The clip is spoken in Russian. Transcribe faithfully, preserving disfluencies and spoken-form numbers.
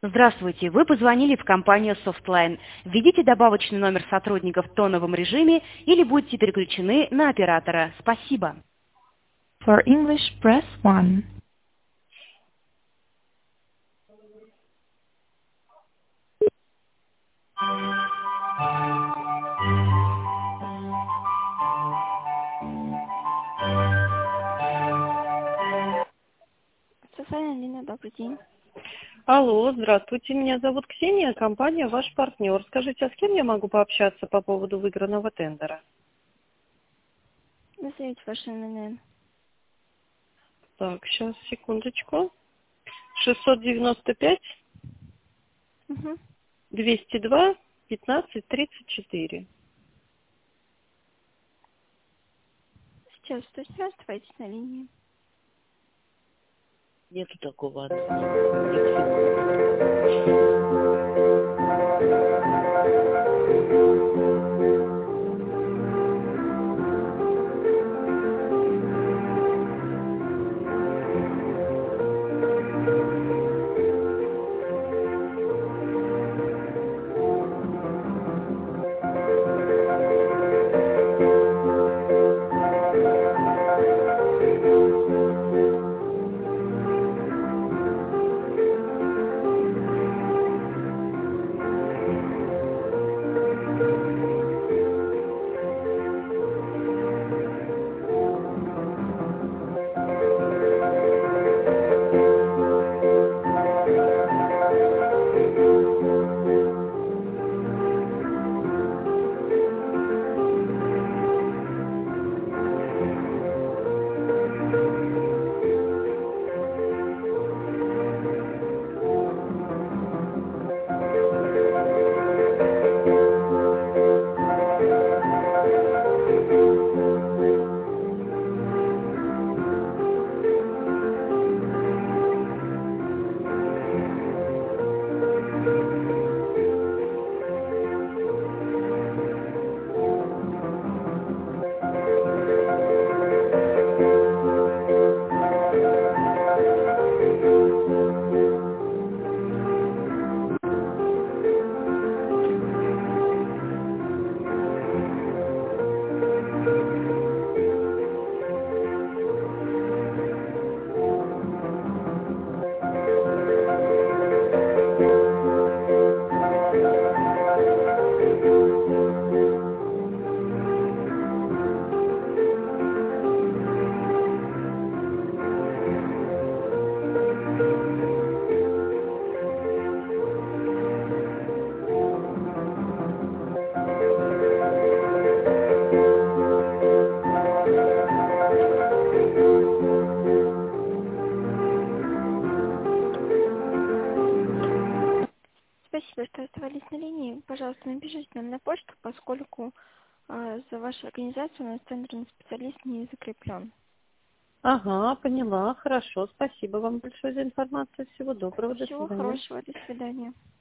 Здравствуйте, вы позвонили в компанию Softline. Введите добавочный номер сотрудника в тоновом режиме или будьте переключены на оператора. Спасибо. For English, press one. Социальная линия, добрый день. Алло, здравствуйте, меня зовут Ксения, компания «Ваш партнер». Скажите, а с кем я могу пообщаться по поводу выигранного тендера? Назовите ваш ИНН. Так, сейчас, секундочку. шестьсот девяносто пять Угу. двести два пятнадцать тридцать четыре. Сейчас, то есть оставайтесь на линии. Нету такого адреса. Спасибо, что оставались на линии. Пожалуйста, напишите нам на почту, поскольку э, за вашу организацию у нас тендерный специалист не закреплен. Ага, поняла, хорошо. Спасибо вам большое за информацию. Всего доброго, до Всего свидания. хорошего, до свидания.